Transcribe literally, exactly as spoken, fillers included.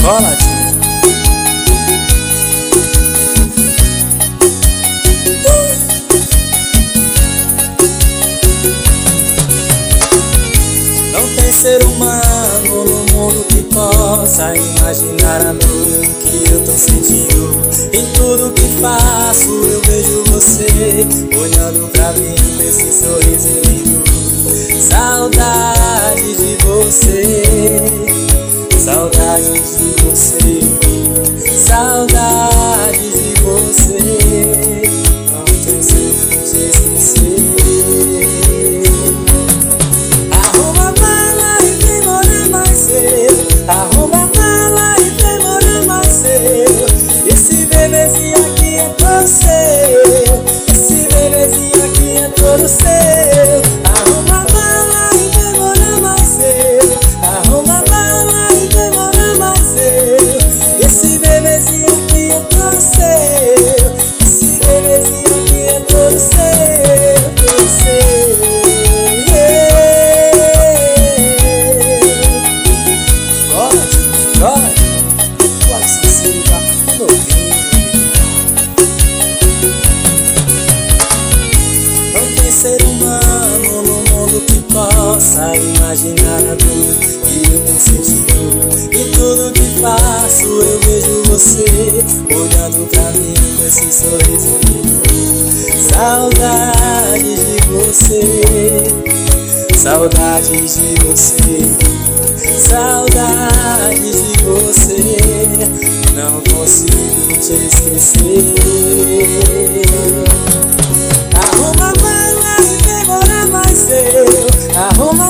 Boladinho. Não tem ser humano no mundo que possa imaginar a dor que eu tô sentindo. Em tudo que faço eu vejo você olhando pra mim com esse sorriso lindo. Saudade de você, saudade de você, saudade de você. Não tem jeito de esquecer. Arruma a mala e vem morar mais cedo. Arruma a mala e vem morar mais cedo. Esse bebezinho aqui é todo seu. Esse bebezinho aqui é todo seu. Arruma a mala e vem morar mais cedo. Arruma a mala e vem morar mais cedo. Esse bebezinho aqui é todo seu. Esse bebezinho aqui é todo seu, todo seu. Ser humano no mundo que possa imaginar a dor que eu tenho sentido. E tudo que faço eu vejo você olhando pra mim com esse sorriso lindo. Saudade de você, saudade de você, saudade de você. Não consigo te esquecer. Arruma a mala e vem morar mais cedo. Arruma